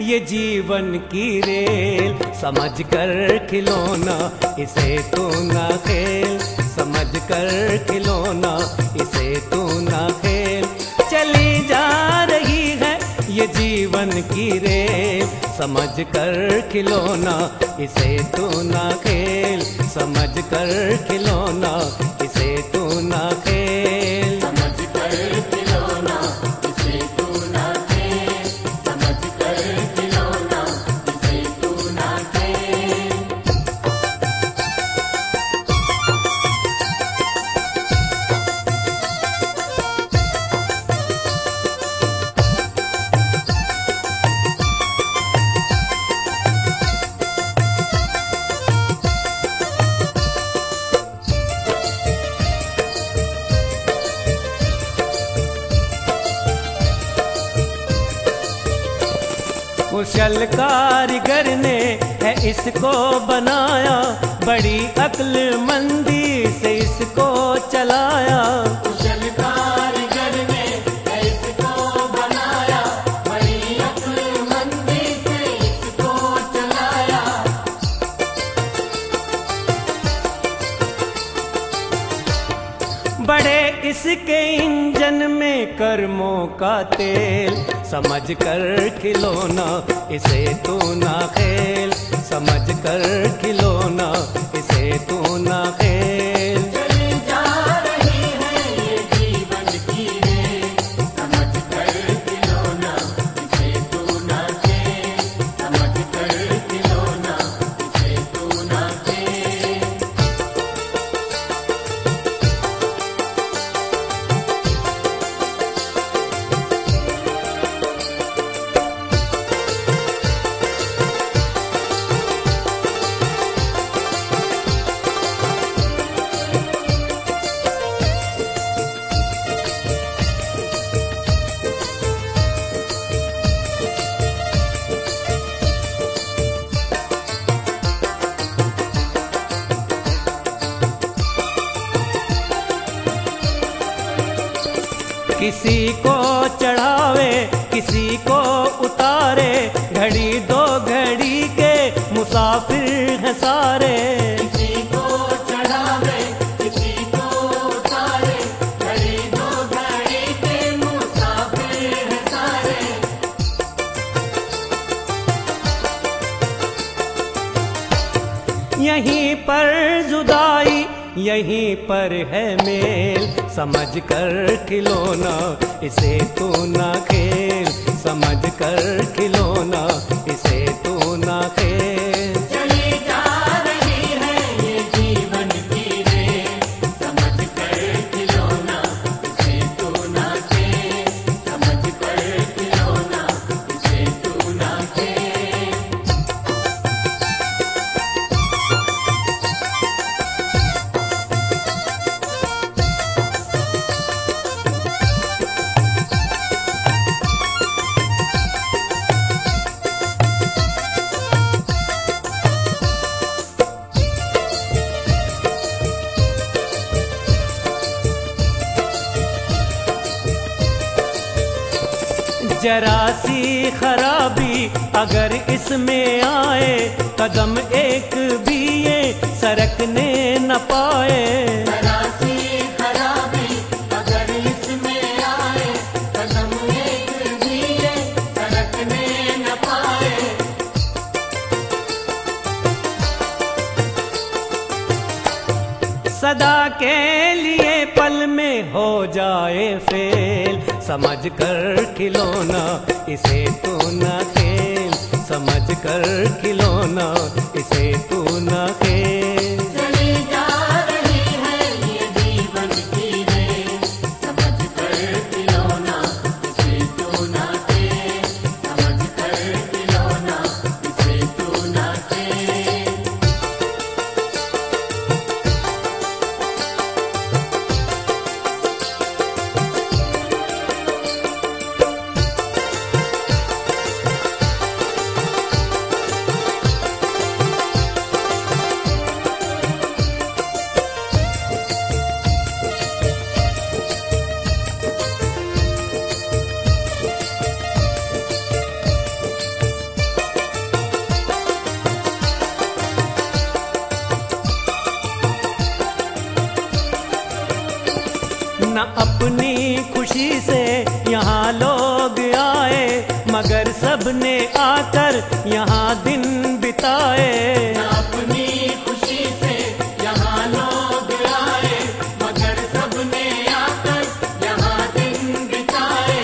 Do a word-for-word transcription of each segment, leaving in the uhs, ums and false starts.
ये जीवन की रेल, समझ कर खिलौना इसे तू ना खेल, समझ कर खिलौना इसे तू ना खेल। चली जा रही है ये जीवन की रेल, समझ कर खिलौना इसे तू ना खेल, समझ कर खिलौना इसे तू ना खेल। समझ कर खिलौना इसे तू ना खेल, समझ कर खिलौना इसे तू ना खेल। कुशल कारीगर ने है इसको बनाया, बड़ी अक्लमंदी से इसको चलाया। कुशल कारीगर ने इसको बनाया, बड़ी अक्लमंदी से इसको चलाया। बड़े इसके इंजन में कर्मों का तेल, समझ कर खिलौना इसे तू ना खेल, समझ कर खिलौना इसे तू ना खेल। चली जा रही है ये जीवन की रेल, समझ कर खिलौना इसे तू ना खेल, समझ कर खिलौना इसे तू ना खेल। किसी को चढ़ावे किसी को उतारे, घड़ी दो घड़ी के मुसाफिर हैं सारे। किसी को चढ़ावे किसी को उतारे, घड़ी दो घड़ी के मुसाफिर हैं सारे। यहीं पर जुदाई यहीं पर है मेल, समझ कर खिलौना इसे तू ना खेल, समझ कर खिलौना इसे तू ना खेल। चली जा रही है ये जीवन की रेल, समझ कर खिलौना इसे तू ना खेल, समझ कर खिलौना इसे तू ना खेल। जरा सी खराबी अगर इसमें आए, कदम एक भी ये सरकने न पाए। जरा सी खराबी अगर इसमें आए, कदम एक भी ये सरकने न पाए। सदा के लिए पल में हो जाए फेल, समझ कर खिलौना इसे तू ना खेल, समझ कर खिलौना इसे तू ना खेल। चली जा रही है ये जीवन की रेल, समझ कर खिलौना इसे तू ना खेल, समझ कर खिलौना इसे तू ना खेल। न अपनी खुशी से यहाँ लोग आए, मगर सबने आकर यहाँ दिन बिताए। अपनी खुशी से यहाँ लोग आए, मगर सबने आकर यहाँ दिन बिताए।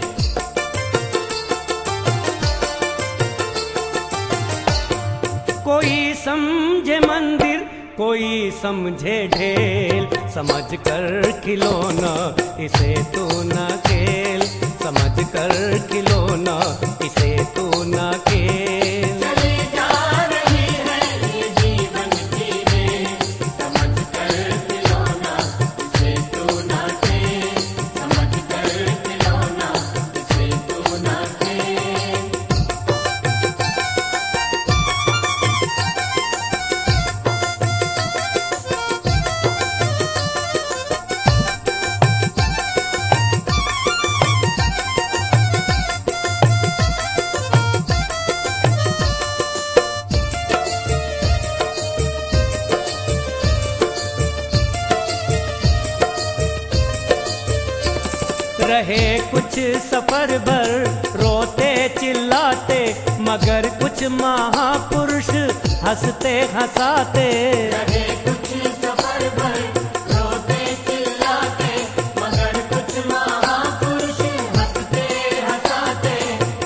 कोई समझे मंदिर, कोई समझे ढेल, समझ कर खिलौना इसे तू न खेल, समझ कर खिलौना इसे तू न खेल। चली जा रही है ये जीवन की रेल, समझ कर खिलौना इसे तू ना खेल, समझ कर खिलौना इसे तू ना खेल। रहे कुछ सफर भर रोते चिल्लाते, मगर कुछ महापुरुष हंसते हंसाते। रहे कुछ सफर भर रोते चिल्लाते, मगर कुछ महापुरुष हंसते हंसाते।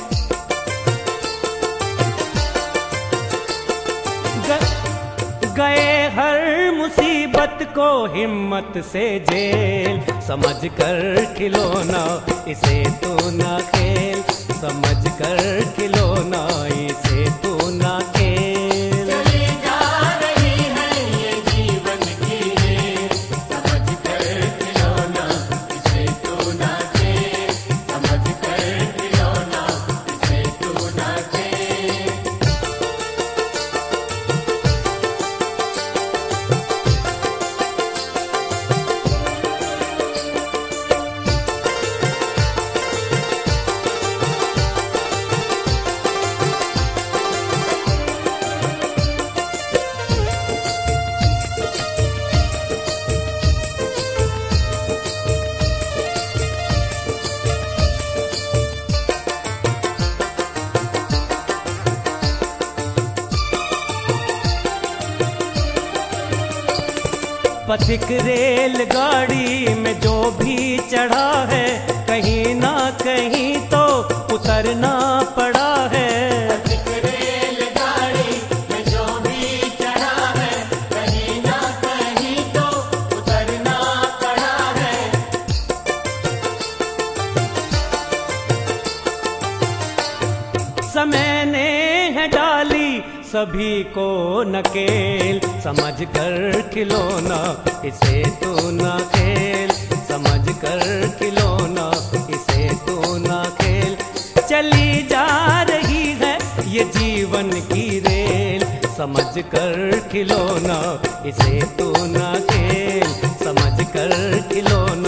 ग- गए हर मुसीबत को हिम्मत से झेल, समझ कर खिलौना इसे तू ना खेल, समझ कर खिलौना इसे तू ना खेल। चली जा रही है ये जीवन की रेल, समझ कर खिलौना इसे तू ना खेल, समझ कर खिलौना इसे तू ना खेल। पथिक रेलगाड़ी में जो भी चढ़ा है, कहीं ना कहीं तो उतरना पड़ा है। पथिक रेलगाड़ी में जो भी चढ़ा है, कहीं ना कहीं तो उतरना पड़ा है। समय ने है डाली सभी को नकेल, समझ कर खिलौना इसे तू ना खेल, समझ कर खिलौना इसे तू ना खेल। चली जा रही है ये जीवन की रेल, समझ कर खिलौना इसे तू ना खेल, समझ कर खिलौना